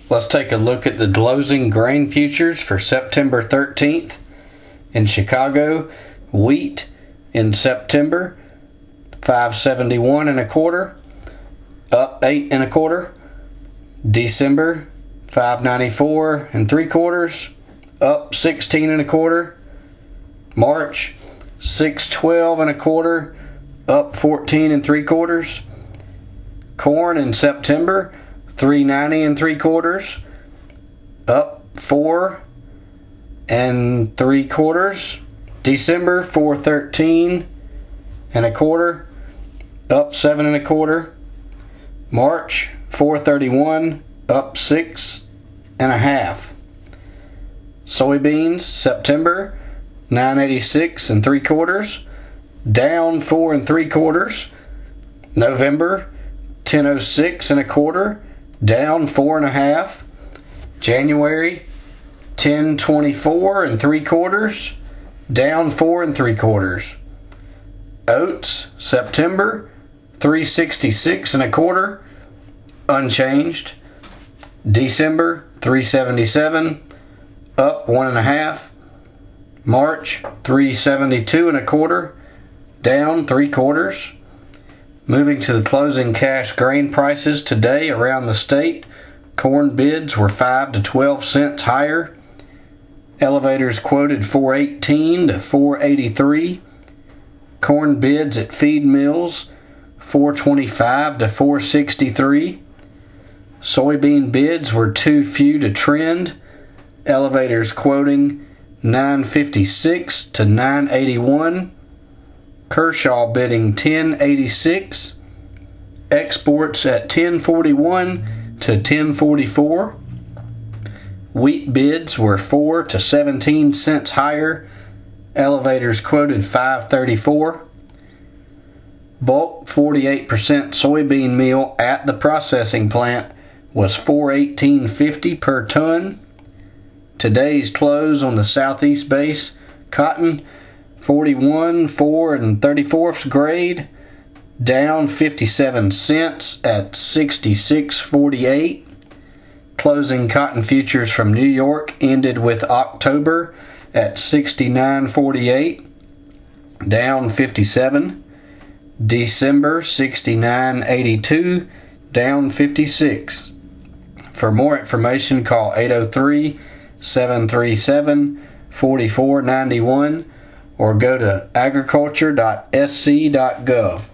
Let's take a look at the closing grain futures for September 13th. In Chicago, wheat in September, 571 and a quarter, up 8 and a quarter. December, 594 and 3/4, up 16 and a quarter. March, 612 and a quarter, up 14 and 3/4. Corn in September, 390 and 3/4, up 4 and 3/4. December, 413 and a quarter, up 7 and a quarter. March, 431, up 6 and a half. Soybeans, September, 986 and 3/4, down 4 and 3/4. November, 1006 and a quarter, down 4 and a half. January, 1024 and 3/4, down 4 and 3/4. Oats, September, 366 and a quarter, unchanged. December, 377, up 1 and a half. March, 372 and a quarter, down 3/4. Moving to the closing cash grain prices today around the state, corn bids were 5 to 12 cents higher. Elevators quoted 418 to 483. Corn bids at feed mills, 425 to 463. Soybean bids were too few to trend. Elevators quoting 956 to 981. Kershaw bidding 1086. Exports at 1041 to 1044. Wheat bids were 4 to 17 cents higher. Elevators quoted 534. Bulk 48% soybean meal at the processing plant was $418.50 per ton. Today's close on the Southeast base, cotton 41 4 3/4 grade, down 57 cents at 66.48. Closing cotton futures from New York ended with October at 69.48, down 57. December 69.82, down 56. For more information, call 803-737-4491 or go to agriculture.sc.gov.